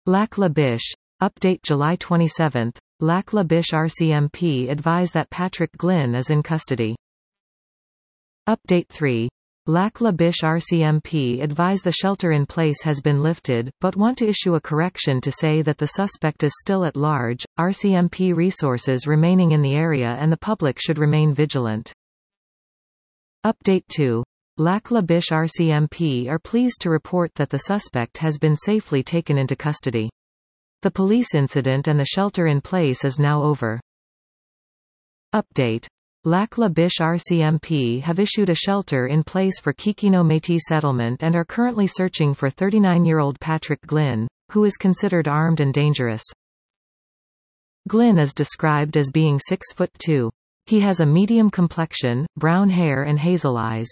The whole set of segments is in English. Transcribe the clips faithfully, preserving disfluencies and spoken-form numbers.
Lac La Biche. Update July twenty-seventh. Lac La Biche R C M P advise that Patrick Glynn is in custody. Update three. Lac La Biche R C M P advise the shelter in place has been lifted, but want to issue a correction to say that the suspect is still at large. R C M P resources remaining in the area and the public should remain vigilant. Update two. Lac La Biche R C M P are pleased to report that the suspect has been safely taken into custody. The police incident and the shelter in place is now over. Update. Lac La Biche R C M P have issued a shelter in place for Kikino Métis settlement and are currently searching for thirty-nine-year-old Patrick Glynn, who is considered armed and dangerous. Glynn is described as being six foot two. He has a medium complexion, brown hair and hazel eyes.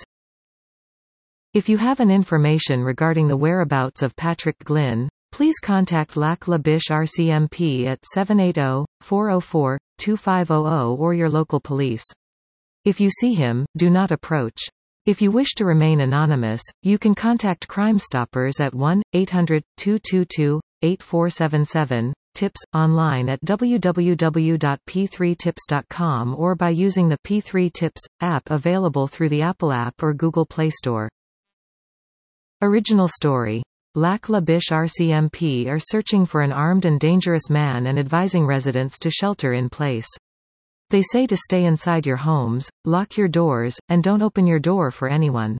If you have an information regarding the whereabouts of Patrick Glynn, please contact Lac La Biche R C M P at seven eight zero, four zero four, two five zero zero or your local police. If you see him, do not approach. If you wish to remain anonymous, you can contact Crime Stoppers at one eight hundred, two two two, eight four seven seven, tips, online at w w w dot p three tips dot com or by using the P three Tips app available through the Apple app or Google Play Store. Original story. Lac La Biche R C M P are searching for an armed and dangerous man and advising residents to shelter in place. They say to stay inside your homes, lock your doors, and don't open your door for anyone.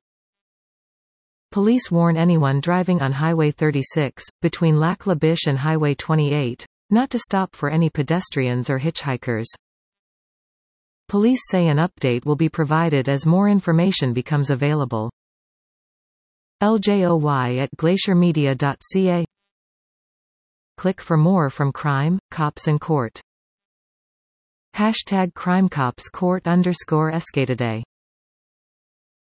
Police warn anyone driving on Highway thirty-six, between Lac La Biche and Highway twenty-eight, not to stop for any pedestrians or hitchhikers. Police say an update will be provided as more information becomes available. L J O Y at glacier media dot c a. Click for more from Crime, Cops and Court. Hashtag Crime Cops Court underscore Escataday.